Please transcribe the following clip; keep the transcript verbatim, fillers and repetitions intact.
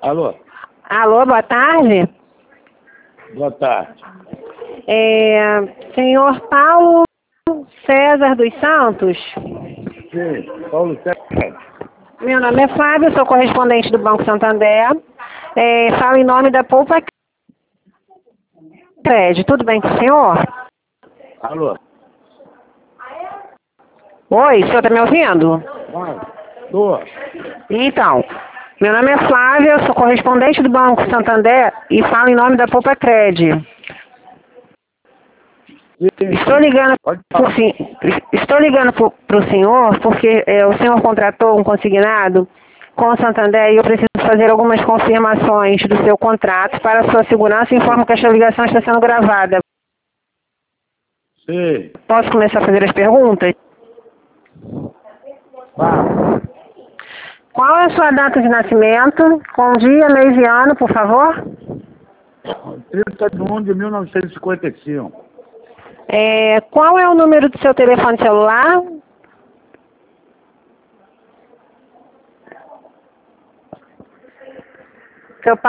Alô? Alô, boa tarde. Boa tarde. É, senhor Paulo César dos Santos? Sim, Paulo César. Meu nome é Flávio, sou correspondente do Banco Santander. É, falo em nome da Poupa Crédito. Tudo bem com o senhor? Alô? Oi, o senhor está me ouvindo? Ah, tô. Então, meu nome é Flávia, eu sou correspondente do Banco Santander e falo em nome da Poupa Crédito. Sim, Estou ligando pode por, falar. si- estou ligando para o senhor porque é, o senhor contratou um consignado com o Santander e eu preciso fazer algumas confirmações do seu contrato para a sua segurança e informo que esta ligação está sendo gravada. Sim, Posso começar a fazer as perguntas? fala. Qual é a sua data de nascimento? Com dia, mês e ano, por favor? trinta de um de mil novecentos e cinquenta e cinco. É, qual é o número do seu telefone celular? Seu